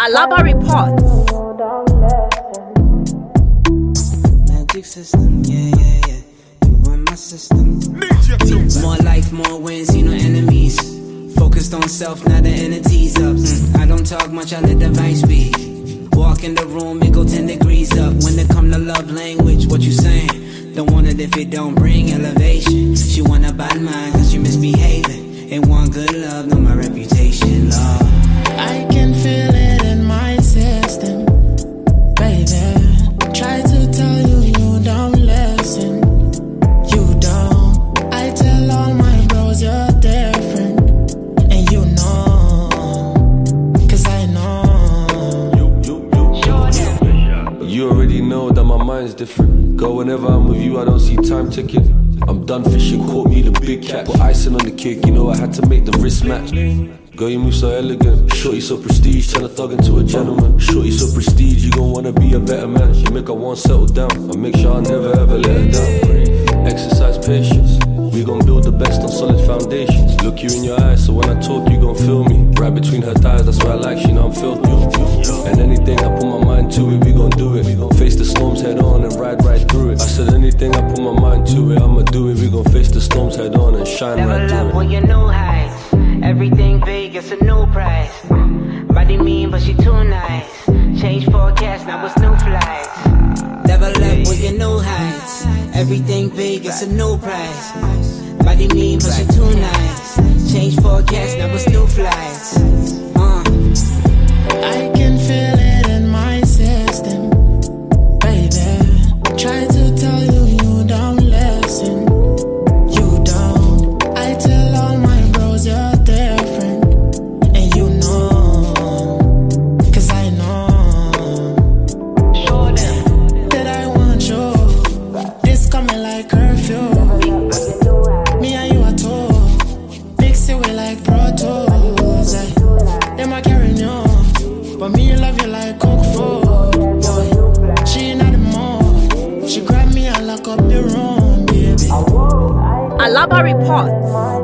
Alaba reports. Magic system, yeah. You run my system. More life, more wins, no enemies. Focused on self, not the entities up. I don't talk much, I let the vibe speak. Walk in the room, it go 10 degrees up. When it come to love language, what you saying? Don't want it if it don't bring elevation. She want a bad mind cause you misbehaving. Ain't want good love, know my reputation, love. I can feel it in my system, baby. Try to tell you, you don't listen. You don't. I tell all my bros you're different. And you know, cause I know. You already know that my mind's different. Go whenever I'm with you, I don't see time ticking. I'm done fishing, caught me the big cat. Put icing on the cake, you know I had to make the wrist match. Girl, you move so elegant. Shorty so prestige, turn a thug into a gentleman. Shorty so prestige, you gon' wanna be a better man. You make her want settle down, I make sure I never ever let her down. Exercise patience, we gon' build the best on solid foundations. Look you in your eyes, so when I talk you gon' feel me. Right between her thighs, that's why I like, she know I'm filthy. And anything I put my mind to it, we gon' do it. We gon' face the storms head on and ride right through it. I said anything I put my mind to it, I'ma do it. We gon' face the storms head on and shine Never right through love it. when you know heights. Everything big, it's a new price. Body mean, but she too nice. Change forecast, now it's new flights. Never love when you know heights. Everything big, it's a new price. Body mean, but she too nice. Change forecast, now it's new flights. I can feel it in my system, baby. Try to tell you, you don't listen. You don't. I tell all my bros you're different. And you know, cause I know. Show them that I want you. This coming like curfew. Me and you are two. Mix it with like Pro Tools. Them I carry on. But me love you like Coke food, boy. She not the mood. She grab me and lock up the room, baby. Alaba reports.